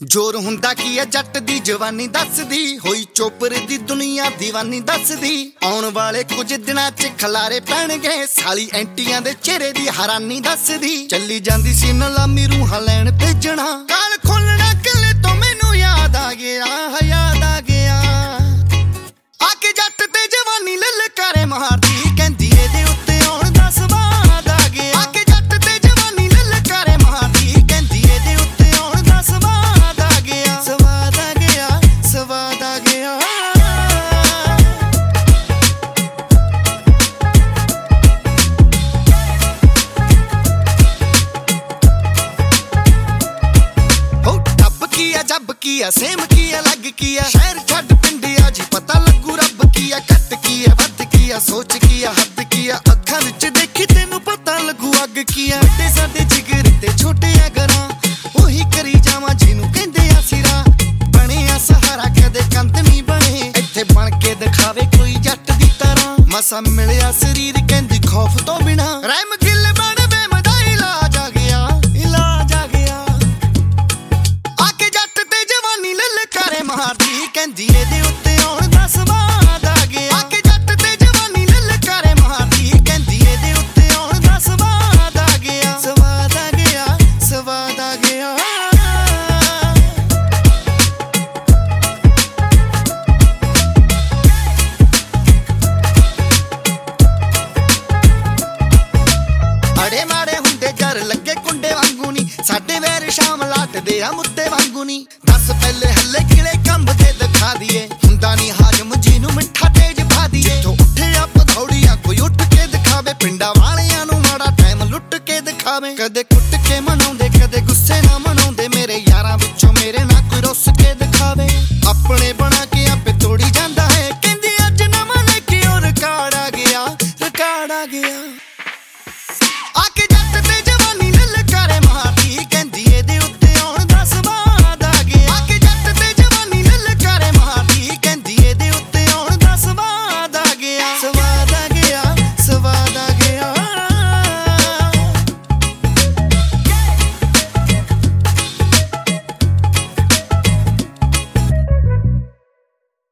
जोर हुंदा की है जट दी जवानी दसदी होई चोपर दी दुनिया दीवानी दसदी आउण वाले कुछ दिनां च खलारे पैणगे साली एंटियां दे चेहरे दी हैरानी दसदी चली जांदी सी नलामी रूहां लैण भेजना काल खोलना किले तो मैनू याद आ गया आके जट ते जवानी ललकारे मारदी कहंदी एदे उत्ते आउण दा स्वाद आ गया आके जट ते जवानी ललकारे मारदी कहंदी एदे उत्ते आउण दा स्वाद आ गया स्वाद आ गया स्वाद आ गया हो टब किया जब किया सेम किया लग किया शहर छड़ पिंडिया जी पता लगू रब किया कट किया वध किया सोच किया हद किया अखां विच देखी तेनू पता लगू अग किया ते साडे जिगर ते छोटे अगरा ओही करी जावां जिनू कहंदे आ सिरा बने आ सहारा कदे कंध नहीं बने इत्थे बन के दिखावे कोई जट दी तरह मसा मिलिया शरीर कहंदी खौफ तो बिना रहम गिल बन बेमदा इलाज आ गया आके जट ते जवानी ललकारे मारदी कहंदी एदे उत्ते आउण दा स्वाद आ गया आके जट ते जवानी ललकारे मारदी कहंदी एदे उत्ते आउण दा स्वाद आ गया स्वाद आ गया स्वाद आ गया अड़े माड़े हुंदे जर लगे कुंडे वांगू नी साडे वैर शाम लाटदे आ मुद्दे वांगू नी दस पहले हल्ले किले कंबदे दिखा दिए हुंदा नी हाजम जीनू मिठा तेज पा दिए जो उठे आ पधौड़िया कोई उठ के दिखावे पिंडा वालियां नू माड़ा टाइम लुट के दिखावे कदे कुट के मनाउंदे कदे गुस्से ना मनाउंदे